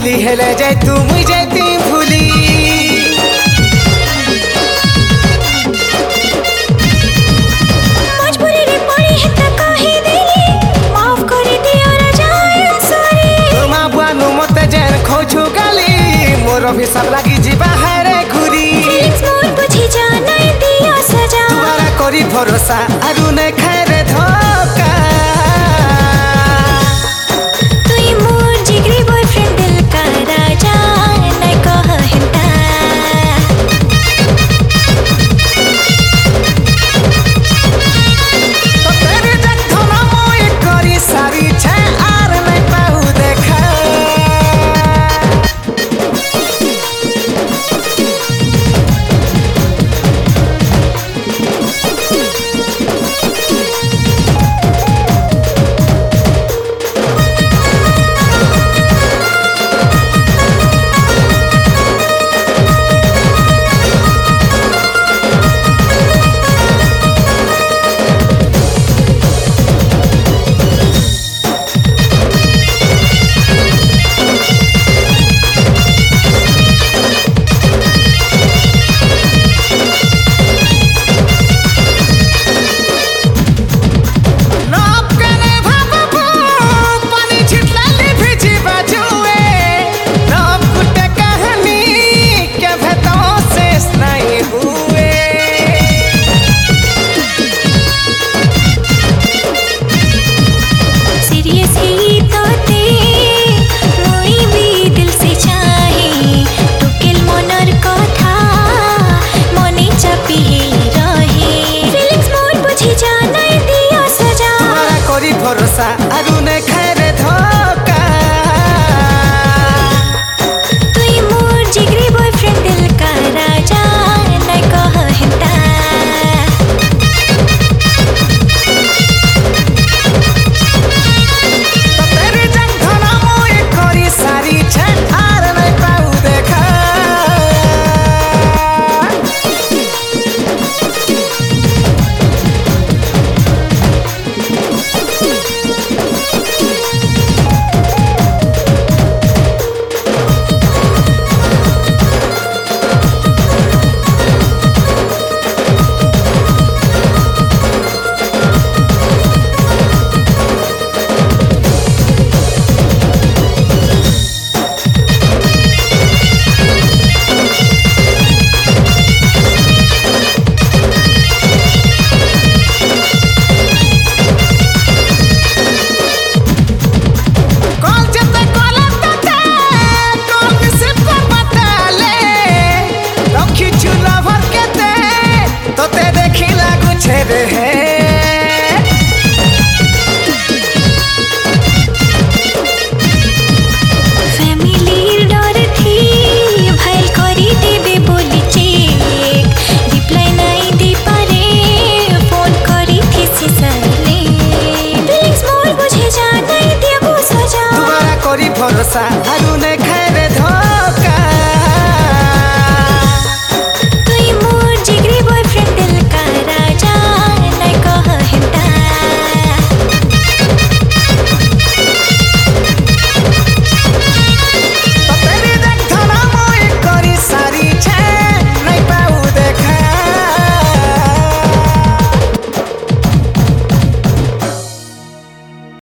भूली हेले जाए तू मुझे जाती भूली मजबूरी रे पड़ी है त कहि देली माफ कर दियो राजा सॉरी तुम बुआनु मते जेन खोजु गाली मोर हिसाब लागी जीवा हारे घुरी फीलिंग्स मोर बुझी जाना दियो सजा तुम्हारा करी भरोसा आरु ने खैरे धोखा तुई मोर जिगरी बॉयफ्रेंड दिल का राजा नहीं कह हिंता तो तेरे जखम मोए करी सारी छे आर नहीं पाऊ देखा भरोसा आरु ने खैरे धोखा तुई मोर जिगरी बॉयफ्रेंड दिल का राजा नहीं कह हिंता तो तेरे जखम मोए करी सारी छे आर नहीं पाऊ देखा भरोसा आरु ने खैरे धोखा